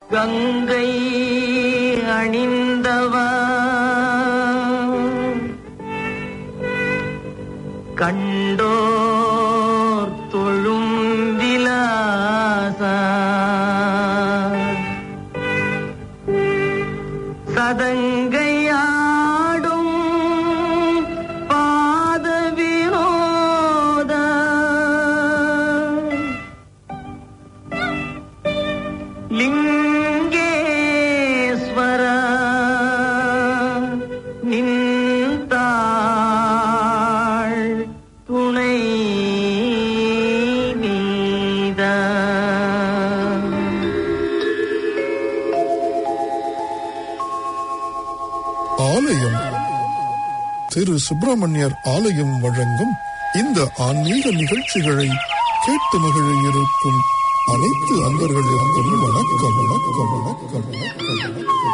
கங்கை அணிந்தவா கண்டோர் தொழும் விலாசா சதங்கையாடும் பாத வினோத லிங்கேஸ்வர நின்றாள் துணை நீத. ஆலயம் திரு சுப்பிரமணியர் ஆலயம் வழங்கும் இந்த ஆன்மீக நிகழ்ச்சிகளை கேட்டு மகிழ இருக்கும் அனைத்து அன்பர்களுக்கும் வணக்கம் வணக்கம் வணக்கம் வணக்கம்.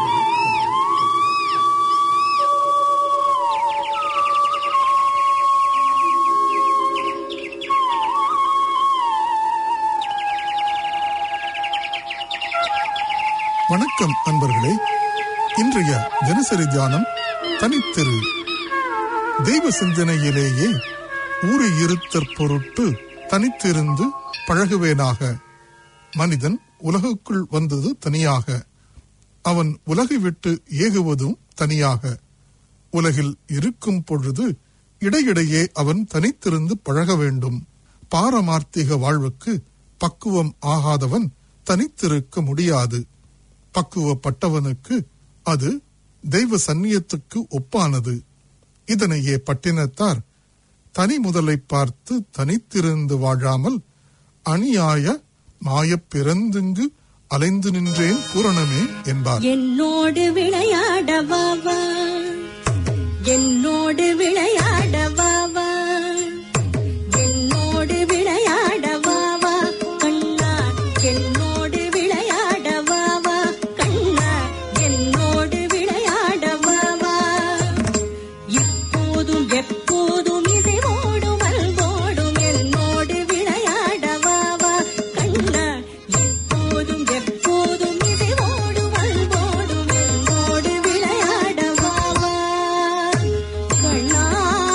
வணக்கம் அன்பர்களே. இன்றைய தினசரி தியானம் தனித்திரு. தெய்வ சிந்தனையிலேயே ஊறி இருத்தற் பொருட்டு தனித்திருந்து பழகுவேனாக. மனிதன் உலகுக்குள் வந்தது தனியாக, அவன் உலகை விட்டு ஏகுவதும் தனியாக. உலகில் இருக்கும் பொழுது இடையிடையே அவன் தனித்திருந்து பழக வேண்டும். பாரமார்த்திக வாழ்வுக்கு பக்குவம் ஆகாதவன் தனித்திருக்க முடியாது. பக்குவப்பட்டவனுக்கு அது தெய்வ சந்நியத்துக்கு ஒப்பானது. இதனையே பட்டினத்தார் தனி முதலை பார்த்து தனித்திருந்து வாழாமல் அநியாய மாயப் பிறந்துங்கு அலைந்து நின்றேன் பூரணமே என்பார். என்னோடு விளையாடவாவா, என்னோடு விளையாடவாவா, என்னோடு விளையாடவாவா கண்ணா, என்னோடு விளையாடவாவா கண்ணா, என்னோடு விளையாடவாவா. இப்போதும் எப்போதும் இசைவோடும் அல்வோடும் என்னோடு விளையாடவாவா கண்ணா, எப்போதும் எப்போதும் இசைவோடும் அல்வோடும் என்னோடு விளையாடவாவா கண்ணா.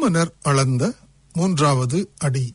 வாமனர் அளந்த 3வது அடி.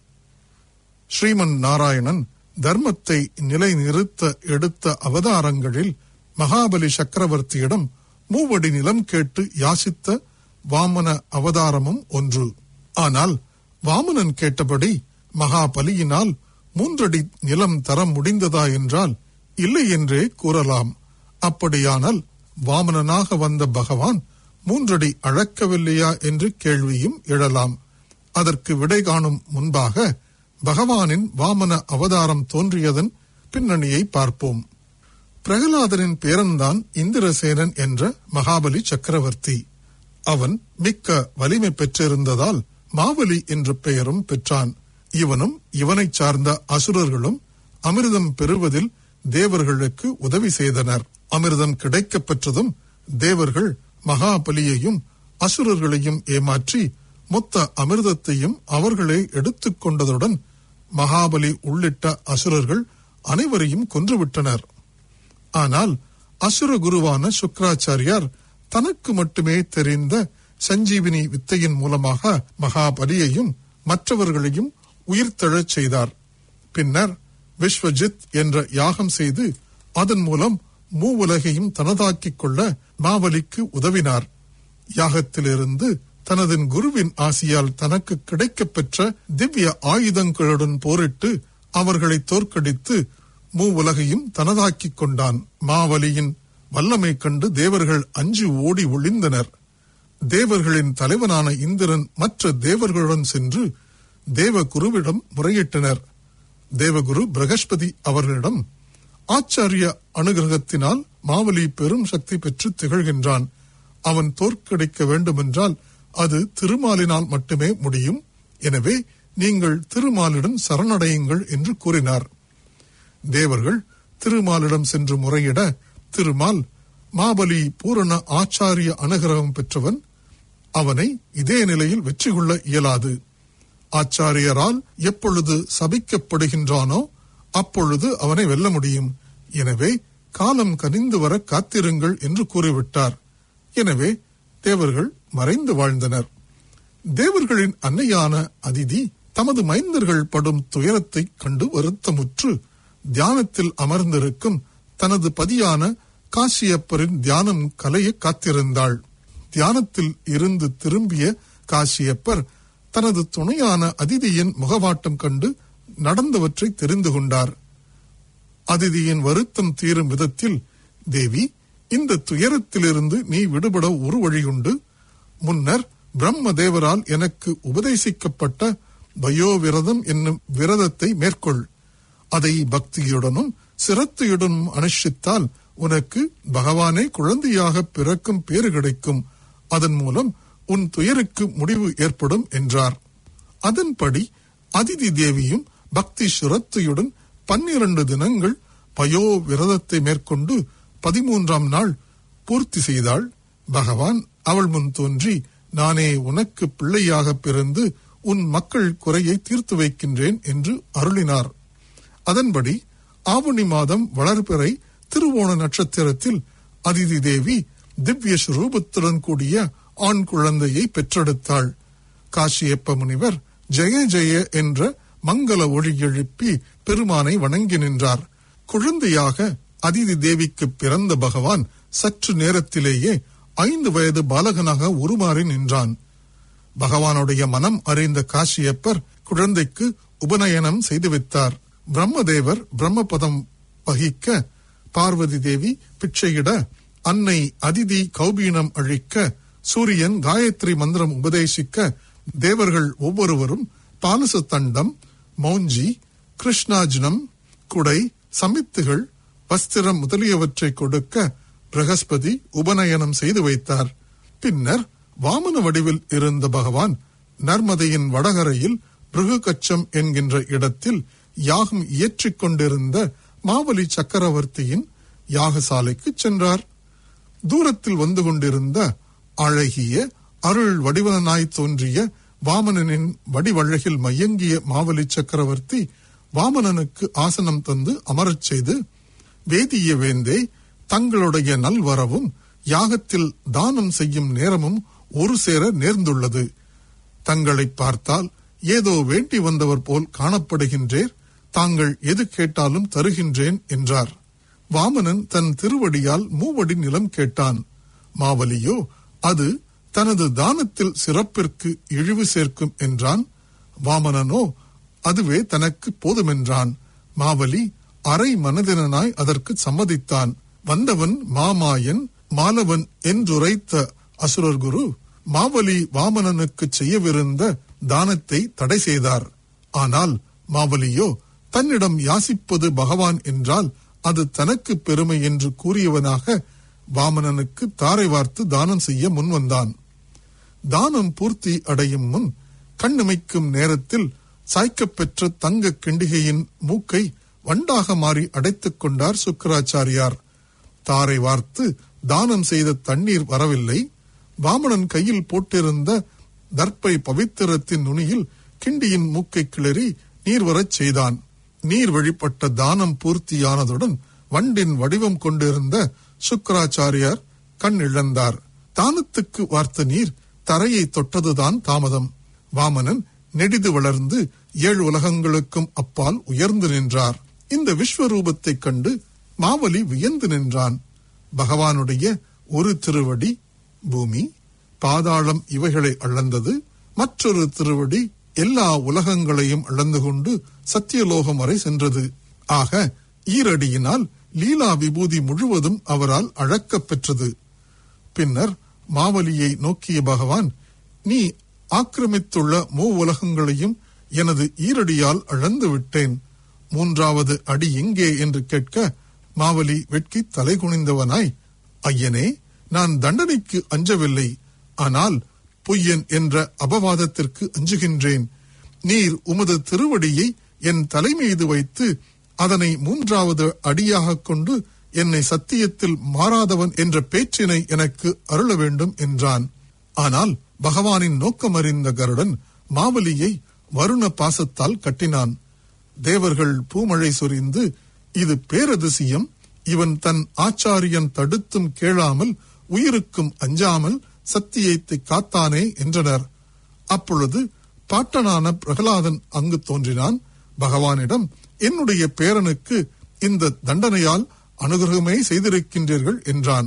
ஸ்ரீமன் நாராயணன் தர்மத்தை நிலைநிறுத்த எடுத்த அவதாரங்களில் மகாபலி சக்கரவர்த்தியிடம் 3 அடி நிலம் கேட்டு யாசித்த வாமன அவதாரமும் ஒன்று. ஆனால் வாமனன் கேட்டபடி மகாபலியினால் 3 அடி நிலம் தர முடிந்ததா என்றால் இல்லை என்றே கூறலாம். அப்படியானால் வாமனனாக வந்த பகவான் 3 அடி அளக்கவில்லையா என்று கேள்வியும் எழலாம். அதற்கு விடை காணும் முன்பாக பகவானின் வாமன அவதாரம் தோன்றியதன் பின்னணியை பார்ப்போம். பிரகலாதனின் பேரன்தான் இந்திரசேனன் என்ற மகாபலி சக்கரவர்த்தி. அவன் மிக்க வலிமை பெற்றிருந்ததால் மாவலி என்ற பெயரும் பெற்றான். இவனும் இவனைச் சார்ந்த அசுரர்களும் அமிர்தம் பெறுவதில் தேவர்களுக்கு உதவி செய்தனர். அமிர்தம் கிடைக்கப் பெற்றதும் தேவர்கள் மகாபலியையும் அசுரர்களையும் ஏமாற்றி மொத்த அமிர்தத்தையும் அவர்களே எடுத்துக் கொண்டதுடன் மகாபலி உள்ளிட்ட அசுரர்கள் அனைவரையும் கொன்றுவிட்டனர். ஆனால் அசுர குருவான சுக்ராச்சாரியார் தனக்கு மட்டுமே தெரிந்த சஞ்சீவினி வித்தையின் மூலமாக மகாபலியையும் மற்றவர்களையும் உயிர்த்தெழச் செய்தார். பின்னர் விஸ்வஜித் என்ற யாகம் செய்து அதன் மூலம் மூவுலகையும் தனதாக்கிக் கொள்ள மாவலிக்கு உதவினார். யாகத்திலிருந்து தனது குருவின் ஆசியால் தனக்கு கிடைக்கப் பெற்ற திவ்ய ஆயுதங்களுடன் போரிட்டு அவர்களை தோற்கடித்து மூவுலகையும் தனதாக்கிக் கொண்டான். மாவலியின் வல்லமை கண்டு தேவர்கள் அஞ்சி ஓடி ஒளிந்தனர். தேவர்களின் தலைவனான இந்திரன் மற்ற தேவர்களுடன் சென்று தேவகுருவிடம் முறையிட்டனர். தேவகுரு பிரகஸ்பதி அவர்களிடம், ஆச்சாரிய அனுகிரகத்தினால் மாவலி பெரும் சக்தி பெற்று திகழ்கின்றான். அவன் தோற்கடிக்க வேண்டுமென்றால் அது திருமாலினால் மட்டுமே முடியும். எனவே நீங்கள் திருமாலிடம் சரணடையுங்கள் என்று கூறினார். தேவர்கள் திருமாலிடம் சென்று முறையிட திருமால், மாபலி பூரண ஆச்சாரிய அனுகிரகம் பெற்றவன், அவனை இதே நிலையில் வெற்றி கொள்ள இயலாது. ஆச்சாரியரால் எப்பொழுது சபிக்கப்படுகின்றானோ அப்பொழுது அவனை வெல்ல முடியும். எனவே காலம் கனிந்து வர காத்திருங்கள் என்று கூறிவிட்டார். எனவே தேவர்கள் மறைந்து வாழ்ந்தனர். தேவர்களின் அன்னையான அதிதி தமது மைந்தர்கள் படும் துயரத்தை கண்டு வருத்தமுற்று தியானத்தில் அமர்ந்திருக்கும் தனது பதியான காசியப்பரின் தியானம் கலைய காத்திருந்தாள். தியானத்தில் இருந்து திரும்பிய காசியப்பர் தனது துணையான அதிதியின் முகவாட்டம் கண்டு நடந்தவற்றை தெரிந்து கொண்டார். அதிதியின் வருத்தம் தீரும் விதத்தில், தேவி, இந்த துயரத்திலிருந்து நீ விடுபட ஒரு வழியுண்டு. முன்னர் பிரம்ம தேவரால் எனக்கு உபதேசிக்கப்பட்ட பயோவிரதம் என்னும் விரதத்தை மேற்கொள். அதை பக்தியுடனும் சிரத்தையுடனும் அனுஷ்டித்தால் உனக்கு பகவானே குழந்தையாக பிறக்கும் பேறு கிடைக்கும். அதன் மூலம் உன் துயருக்கு முடிவு ஏற்படும் என்றார். அதன்படி அதிதி தேவியும் பக்தி சுரத்தையுடன் 12 தினங்கள் பயோ விரதத்தை மேற்கொண்டு 13ஆம் நாள் பூர்த்தி செய்தாள். பகவான் அவள் முன் தோன்றி, நானே உனக்கு பிள்ளையாக பிறந்து உன் மக்கள் குறையை தீர்த்து வைக்கின்றேன் என்று அருளினார். அதன்படி ஆவணி மாதம் வளர்பிறை திருவோண நட்சத்திரத்தில் அதிதி தேவி திவ்ய ஸ்வரூபத்துடன் கூடிய ஆண் குழந்தையை பெற்றெடுத்தாள். காசியப்ப முனிவர் ஜெய ஜெய என்ற மங்கள ஒளி எழுப்பி பெருமானை வணங்கி நின்றார். குழந்தையாக அதிதி தேவிக்கு பிறந்த பகவான் சற்று நேரத்திலேயே 5 வயது பாலகனாக உருமாறி நின்றான். பகவானுடைய மனம் அறிந்த காசியப்பர் குழந்தைக்கு உபநயனம் செய்து வைத்தார். பிரம்மதேவர் பிரம்மபதம் வகிக்க, பார்வதி தேவி பிச்சையிட, அன்னை அதிதி கௌபீனம் அழிக்க, சூரியன் காயத்ரி மந்திரம் உபதேசிக்க, தேவர்கள் ஒவ்வொருவரும் பாலசத்தண்டம், மௌஞ்சி, கிருஷ்ணாஜனம், குடை, சமித்துகள், வஸ்திரம் முதலியவற்றை கொடுக்க பிரகஸ்பதி உபநயனம் செய்து வைத்தார். பின்னர் வாமன வடிவில் இருந்த பகவான் நர்மதையின் வடகரையில் பிருகுகச்சம் என்கின்ற இடத்தில் யாகம் இயற்றிக் கொண்டிருந்த மாவலி சக்கரவர்த்தியின் யாகசாலைக்கு சென்றார். தூரத்தில் வந்து கொண்டிருந்த அழகிய அருள் வடிவனாய் தோன்றிய வாமனனின் வடிவழகில் மயங்கிய மாவலி சக்கரவர்த்தி வாமனனுக்கு ஆசனம் தந்து அமரச் செய்து, வேதிய வேந்தே, தங்களுடைய நல்வரவும் யாகத்தில் தானம் செய்யும் நேரமும் ஒரு சேர நேர்ந்துள்ளது. தங்களை பார்த்தால் ஏதோ வேண்டி வந்தவர் போல் காணப்படுகின்றேர், தாங்கள் எது கேட்டாலும் தருகின்றேன் என்றார். வாமனன் தன் திருவடியால் 3 அடி நிலம் கேட்டான். மாவலியோ அது தனது தானத்தில் சிறப்பிற்கு இழிவு சேர்க்கும் என்றான். வாமனனோ அதுவே தனக்கு போதுமென்றான். மாவலி அரை மனதினாய் அதற்கு சம்மதித்தான். வந்தவன் மாமாயன் மாலவன் என்றுரைத்த அசுரர் குரு மாவலி வாமனனுக்கு செய்யவிருந்த தானத்தை தடை செய்தார். ஆனால் மாவலியோ தன்னிடம் யாசிப்பது பகவான் என்றால் அது தனக்கு பெருமை என்று கூறியவனாக வாமனனுக்கு தாரை வார்த்து தானம் செய்ய முன்வந்தான். தானம் பூர்த்தி அடையும் முன் கண்ணிமைக்கும் நேரத்தில் சாய்க்கப்பெற்ற தங்க கிண்டிகையின் மூக்கை வண்டாக மாறி அடைத்துக் கொண்டார் சுக்கராச்சாரியார். தாரை வார்த்து தானம் செய்த தண்ணீர் வரவில்லை. வாமனன் கையில் போட்டிருந்த தர்ப்பை பவித்திரத்தின் நுனியில் கிண்டியின் மூக்கை கிளறி நீர் வரச் செய்தான். நீர் வழிபட்ட தானம் பூர்த்தியானதுடன் வண்டின் வடிவம் கொண்டிருந்த சுக்கராச்சாரியார் கண் இழந்தார். தானத்துக்கு வார்த்த நீர் தரையை தொட்டதுதான் தாமதம். வாமனன் நெடிது வளர்ந்து 7 உலகங்களுக்கும் அப்பால் உயர்ந்து நின்றார். இந்த விஸ்வரூபத்தை கண்டு மாவலி வியந்து நின்றான். பகவானுடைய ஒரு திருவடி பூமி பாதாளம் இவைகளை அளந்தது, மற்றொரு திருவடி எல்லா உலகங்களையும் அளந்து கொண்டு சத்தியலோகம் வரை சென்றது. ஆக ஈரடியினால் லீலா விபூதி முழுவதும் அவரால் அளக்கப் பெற்றது. பின்னர் மாவலியை நோக்கிய பகவான், நீ ஆக்கிரமித்துள்ள 3 உலகங்களையும் எனது ஈரடியால் அளந்து விட்டேன். 3வது அடி எங்கே என்று கேட்க மாவலி வெட்கி தலை குனிந்தவனாய், ஐயனே, நான் தண்டனைக்கு அஞ்சவில்லை, ஆனால் பொய்யன் என்ற அபவாதத்திற்கு அஞ்சுகின்றேன். நீர் உமது திருவடியை என் தலைமீது வைத்து அதனை 3வது அடியாக கொண்டு என்னை சத்தியத்தில் மாறாதவன் என்ற பேச்சினை எனக்கு அருள வேண்டும் என்றான். ஆனால் பகவானின் நோக்கமறிந்த கருடன் மாவலியை வருண பாசத்தால் கட்டினான். தேவர்கள் பூமழை சொரிந்து, இது பேரதிசயம், இவன் தன் ஆச்சாரியன் தடுத்தும் கேளாமல் உயிருக்கும் அஞ்சாமல் சத்தியத்தை காத்தானே என்றனர். அப்பொழுது பாட்டனான பிரகலாதன் அங்கு தோன்றினான். பகவானிடம், என்னுடைய பேரனுக்கு இந்த தண்டனையால் அனுகிரகமே செய்திருக்கின்றீர்கள் என்றான்.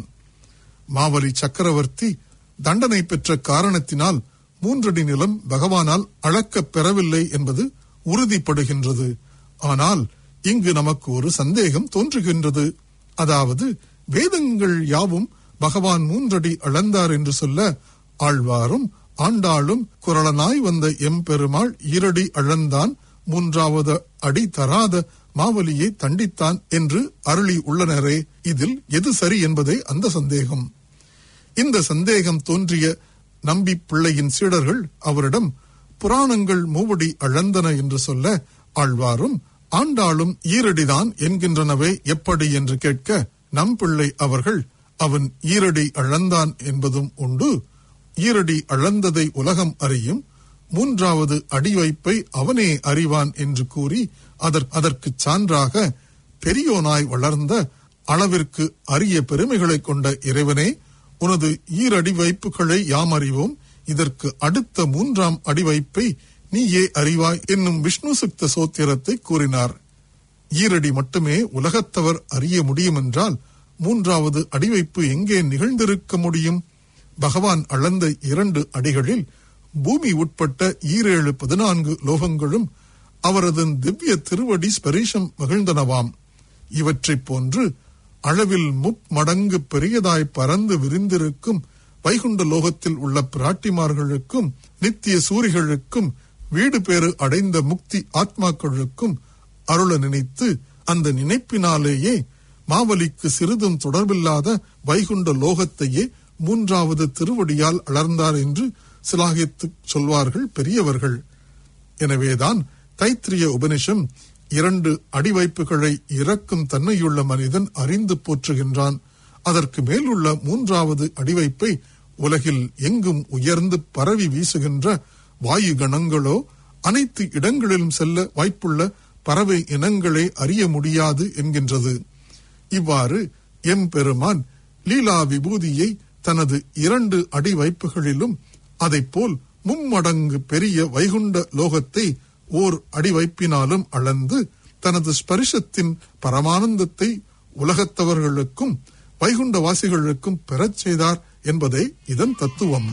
மாவலி சக்கரவர்த்தி தண்டனை பெற்ற காரணத்தினால் 3 அடி நிலம் பகவானால் அளக்கப் பெறவில்லை என்பது உறுதிப்படுகின்றது. ஆனால் இங்கு நமக்கு ஒரு சந்தேகம் தோன்றுகின்றது. அதாவது வேதங்கள் யாவும் பகவான் 3 அடி அளந்தார் என்று சொல்ல, ஆழ்வாரும் ஆண்டாளும் குரலனாய் வந்த எம்பெருமாள் 2 அடி அளந்தான், 3வது அடி தராத மாவலியை தண்டித்தான் என்று அருளி உள்ளனரே, இதில் எது சரி என்பதே அந்த சந்தேகம். இந்த சந்தேகம் தோன்றிய நம்பி பிள்ளையின் சீடர்கள் அவரிடம், புராணங்கள் 3 அடி அளந்தன என்று சொல்ல, ஆழ்வாரும் ஆண்டாளும் 2 அடிதான் என்கின்றனவே எப்படி என்று கேட்க, நம்பிள்ளை அவர்கள், அவன் 2 அடி அளந்தான் என்பதும் உண்டு, 2 அடி அளந்ததை உலகம் அறியும், 3வது அடி வைப்பை அவனே அறிவான் என்று கூறி அதற்கு சான்றாக, பெரியோனாய் வளர்ந்த அளவிற்கு அரிய பெருமைகளை கொண்ட இறைவனே, உனது 2 அடி வைப்புகளை யாம் அறிவோம், இதற்கு அடுத்த 3ஆம் அடி வைப்பை நீயே அறிவாய் என்னும் விஷ்ணு சுக்த சோத்திரத்தை கூறினார். 2 அடி மட்டுமே உலகத்தவர் அறிய முடியும் என்றால் 3வது அடிவைப்பு எங்கே நிகழ்ந்திருக்க முடியும்? பகவான் அளந்த 2 அடிகளில் பூமி உட்பட்ட 7-14 லோகங்களும் அவரது திவ்ய திருவடி ஸ்பரிசம் மகிழ்ந்தனவாம். இவற்றைப் போன்று அளவில் 3 மடங்கு பெரியதாய் பறந்து விரிந்திருக்கும் வைகுண்ட லோகத்தில் உள்ள பிராட்டிமார்களுக்கும் நித்திய சூரிகளுக்கும் வீடு பேறு அடைந்த முக்தி ஆத்மாக்களுக்கும் அருள நினைத்து, அந்த நினைப்பினாலேயே மாவலிக்கு சிறிதும் தொடர்பில்லாத வைகுண்ட லோகத்தையே 3வது திருவடியால் அளந்தார் என்று சிலாகித்து சொல்வார்கள் பெரியவர்கள். எனவேதான் தைத்திரிய உபனிஷம் 2 அடிவைப்புகளை இறக்கும் தன்மையுள்ள மனிதன் அறிந்து போற்றுகின்றான். அதற்கு மேலுள்ள 3வது அடிவைப்பை உலகில் எங்கும் உயர்ந்து பரவி வீசுகின்ற வாயு கணங்களோ அனைத்து இடங்களிலும் செல்ல வாய்ப்புள்ள பறவை இனங்களே அறிய முடியாது என்கின்றது. இவ்வாறு எம்பெருமான் லீலா விபூதியை தனது 2 அடி வைப்புகளிலும் அதைப்போல் மும்மடங்கு பெரிய வைகுண்ட லோகத்தை ஓர் அடிவைப்பினாலும் அளந்து தனது ஸ்பரிசத்தின் பரமானந்தத்தை உலகத்தவர்களுக்கும் வைகுண்டவாசிகளுக்கும் பெறச் செய்தார் என்பதே இதன் தத்துவம்.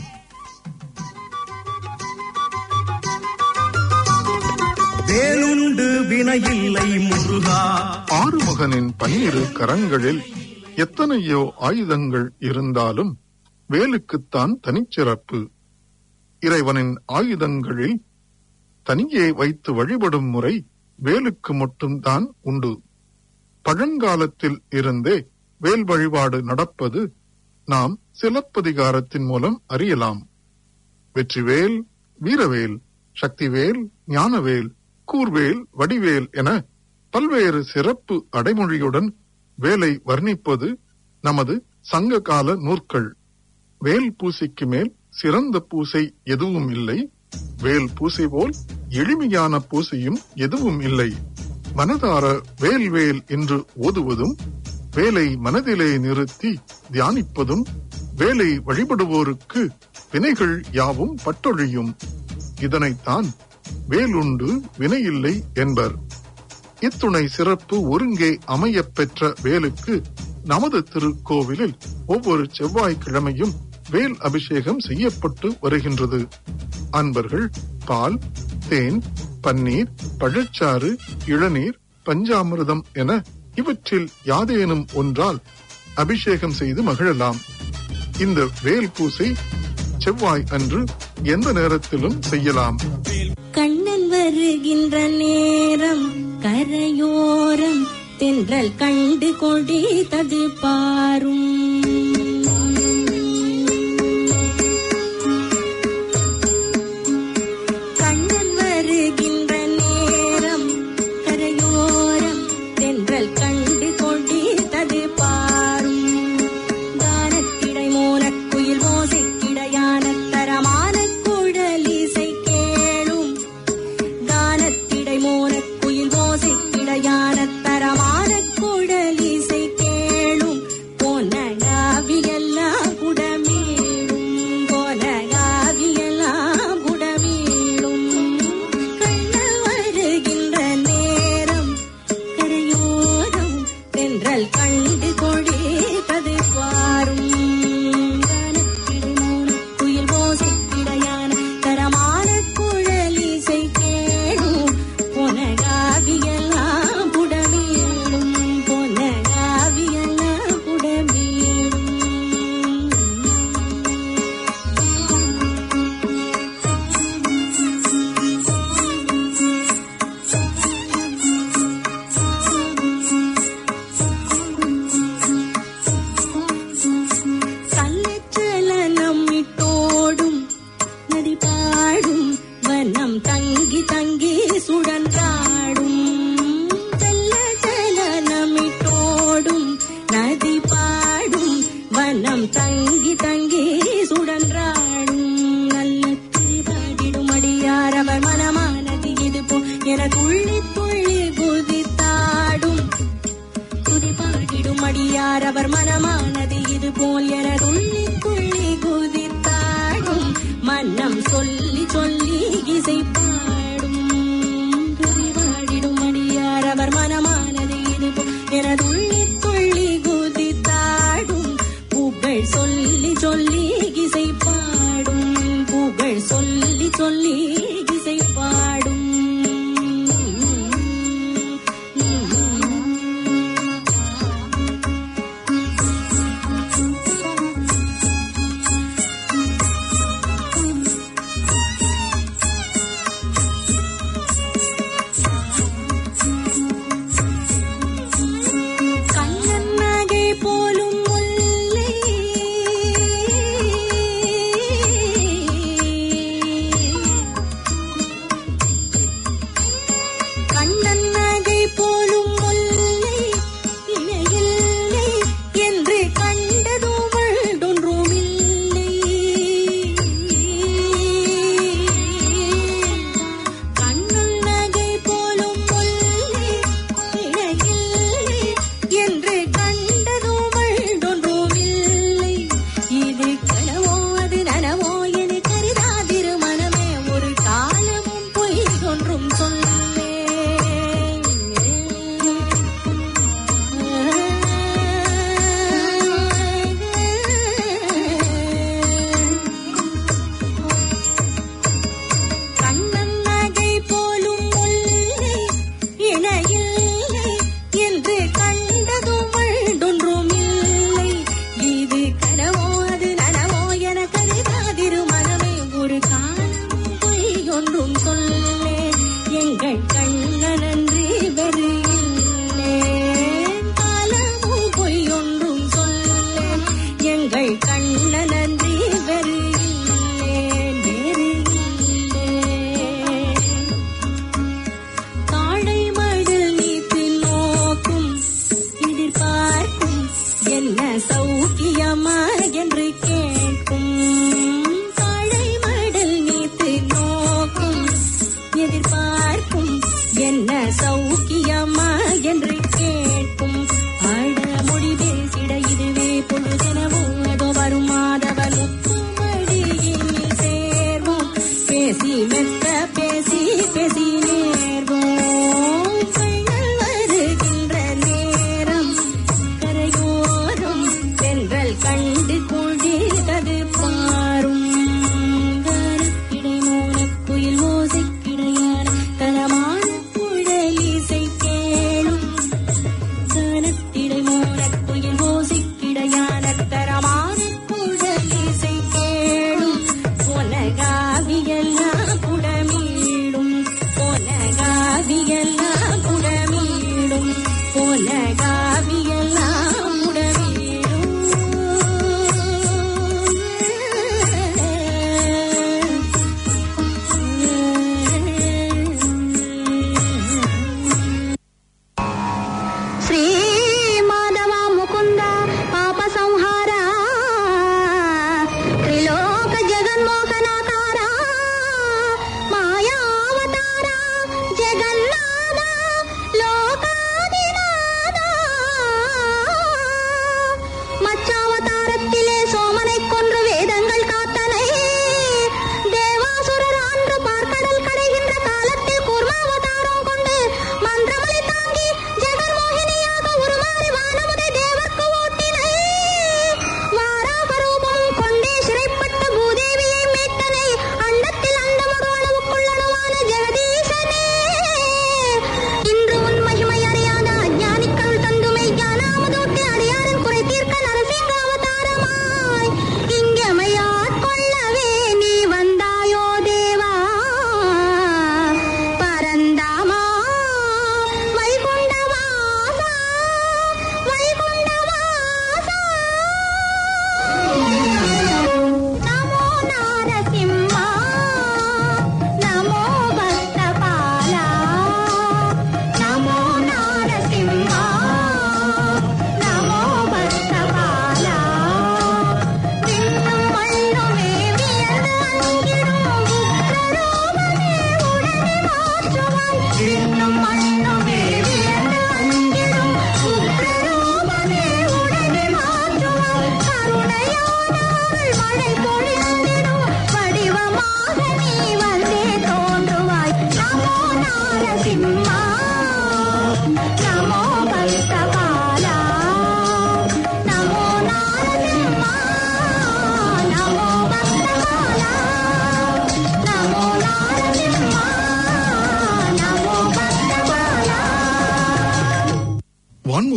வேலுண்டு வினையில்லை முருகா. ஆறுமுகனின் 12 கரங்களில் எத்தனையோ ஆயுதங்கள் இருந்தாலும் வேலுக்குத்தான் தனிச்சிறப்பு. இறைவனின் ஆயுதங்களில் தனியே வைத்து வழிபடும் முறை வேலுக்கு மட்டும்தான் உண்டு. பழங்காலத்தில் இருந்தே வேல் வழிபாடு நடப்பது நாம் சிலப்பதிகாரத்தின் மூலம் அறியலாம். வெற்றிவேல், வீரவேல், சக்திவேல், ஞானவேல், கூர்வேல், வடிவேல் என பல்வேறு சிறப்பு அடைமொழியுடன் வேலை வர்ணிப்பது நமது சங்க கால நூற்கள். வேல் பூசைக்கு மேல் சிறந்த பூசை எதுவும் இல்லை. வேல் பூசை போல் எளிமையான பூசையும் எதுவும் இல்லை. மனதார வேல் வேல் என்று ஓதுவதும், வேலை மனதிலே நிறுத்தி தியானிப்பதும் வேலை வழிபடுவோருக்கு வினைகள் யாவும் பட்டொழியும். இதனைத்தான் வேலுண்டு வினையில்லை என்பர். இத்துணை சிறப்பு ஒருங்கே அமையப் பெற்ற வேலுக்கு நமது திருக்கோவிலில் ஒவ்வொரு செவ்வாய்க்கிழமையும் வேல் அபிஷேகம் செய்யப்பட்டு வருகின்றது. அன்பர்கள் பால், தேன், பன்னீர், பழச்சாறு, இளநீர், பஞ்சாமிர்தம் என இவற்றில் யாதேனும் ஒன்றால் அபிஷேகம் செய்து மகிழலாம். இந்த வேல் பூசை செவ்வாய் அன்று எந்த நேரத்திலும் செய்யலாம். கண்ணன் வருகின்ற நேரம் கரையோரம் தென்றல் கண்டு கொடித்தது பாரும். கண்ணன் வருகின்ற நேரம் கரையோரம் தென்றல் கண்டு கொடித்தது பாரும். கானத்திடை மோனக்குயில் ஓசை கிடையான தரமான குழலிசை கேளும். கானத்திடை மோனக்குயில் ஓசை கிடையான தரமான குழலிசை கேளும். போனகாவியெல்லாம் குடமீளும், போனகாவியெல்லாம் குடமீளும். கண்ணன் வருகின்ற நேரம் கரையோரம் தென்றல் கண்டு கொடித்தது பாரும். கானத்திடை மோனக்குயில் ஓசை கிடையான தரமான குழலிசை கேளும். பொனகாவியெல்லாம் புடமீளும், பொனகாவியெல்லாம் புடமீளும். சல்லச்சலனம் இட்டோடும் நதி பாடும் வனம் தங்கி தங்கி சுழன்றாடும். சல்லச்சலனம் இட்டோடும் நதி பாடும் வனம் தங்கி தங்கி சுழன்றாடும். நல்ல திரிபாடிடும் அடியார் அவர் மனமானது இது போ என துள்ளி துள்ளி குதித்தாடும். துதிபாடிடும் அடியார் அவர் மனமானது இது போல் என துள்ளி துள்ளி குதித்தாடும். மன்னம் சொல்லி சொல்லி இசை பாடும். துதிபாடிடும் அடியார் அவர் மனமானது இது போல் என துள்ளி துள்ளி குதித்தாடும். புகழ் சொல்லி சொல்லி இசை பாடும். புகழ் சொல்லி சொல்லி இசை பாடும்.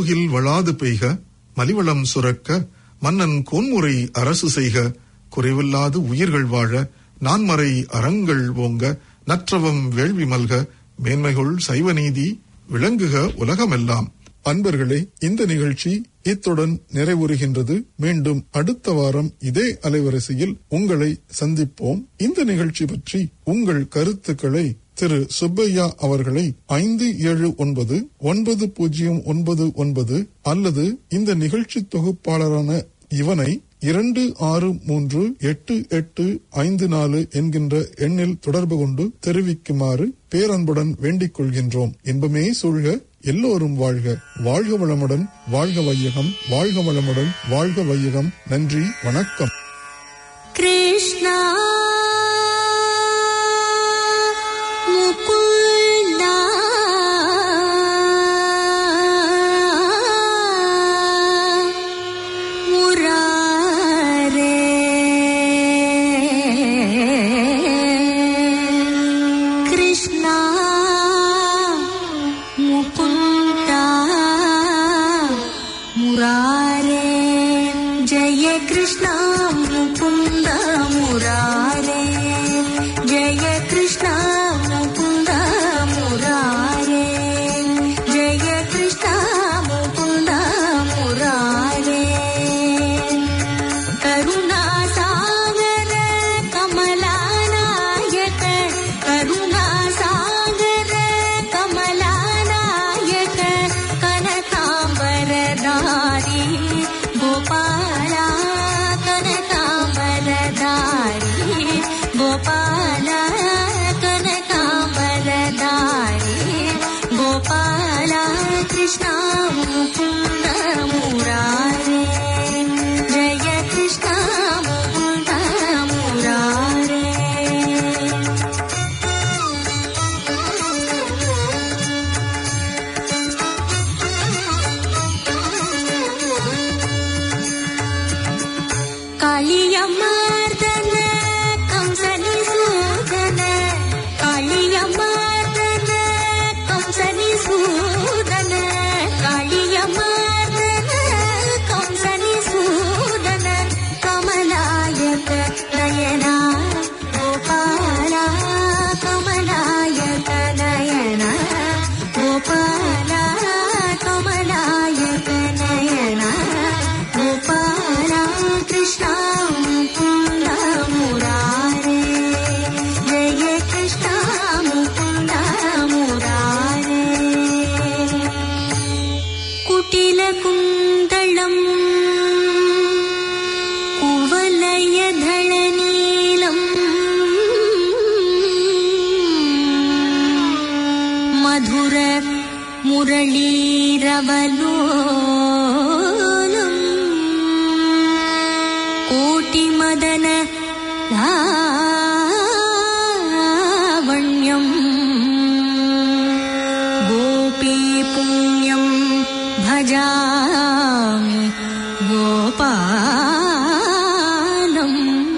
மண்முகில் வளாது பெய்க, மலிவளம் சுரக்க, மன்னன் கோன்முறை அரசு செய்க, குறைவில்லாது உயிர்கள் வாழ, நான்மறை அறங்கள் ஓங்க, நற்றவம் வேள்வி மல்க, மேன்மைகுள் சைவநீதி விளங்குக உலகமெல்லாம். அன்பர்களே, இந்த நிகழ்ச்சி இத்துடன் நிறைவுறுகின்றது. மீண்டும் அடுத்த வாரம் இதே அலைவரிசையில் உங்களை சந்திப்போம். இந்த நிகழ்ச்சி பற்றி உங்கள் கருத்துக்களை திரு சுப்பையா அவர்களை 57999099 அல்லது இந்த நிகழ்ச்சி தொகுப்பாளரான இவனை 26388854 என்கின்ற எண்ணில் தொடர்பு கொண்டு தெரிவிக்குமாறு பேரன்புடன் வேண்டிக் கொள்கின்றோம். இன்பமே சூழ்க, எல்லோரும் வாழ்க. வாழ்க வளமுடன், வாழ்க வையகம். வாழ்க வளமுடன், வாழ்க வையகம். நன்றி, வணக்கம். கிருஷ்ணா முகுந்தா முராரே கிருஷ்ணா முகுந்தா முராரே ஜெய கிருஷ்ணா முகுந்த முராரே ஜெய கிருஷ்ணா முகுந்த முராரே ஜெய கிருஷ்ணா முகுந்த முராரே கருணா சாகர கமலாநாயக கருணா சாகர கமலாநாயக கனகாம்பரதாரி கோபாலா கனகாம்பரதாரி கோபாலா கனகாம்பரதாரி கோபாலா கிருஷ்ணா முகுந்த முராரே ஜெய கிருஷ்ணா முகுந்த முராரே காளியமர்தன கம்சனி சூதன காளியமர்தன கம்சனி சூதன காளியமர்தன கம்சனி சூதன கமலாயக நயனா கோபாலா கமலாயக நயனா கோபாலா கமலாயக நயனா கோபாலா கிருஷ்ணா முகுந்த முராரே ஜெய கிருஷ்ணா முகுந்த முராரே குட்டில குந்தளம் குவலயதள நீலம் மதுர முரளீரவலோலம் கோட்டி மதன லாவண்யம் கோபி புண்ணியம் பஜாமி கோபாலம்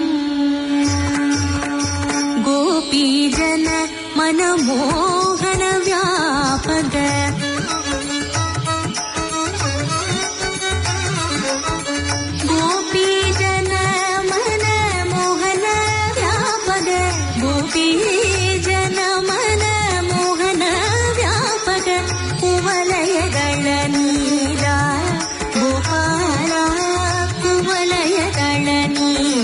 கோபீஜன மனமோகன வியாபக गोपीजन मन मोहन व्यापक गोपीजन मन मोहन व्यापक कुवलयಗಳ ನೀರ ಗೋಪಾಲ ಕುವಲಯಗಳ ನೀರ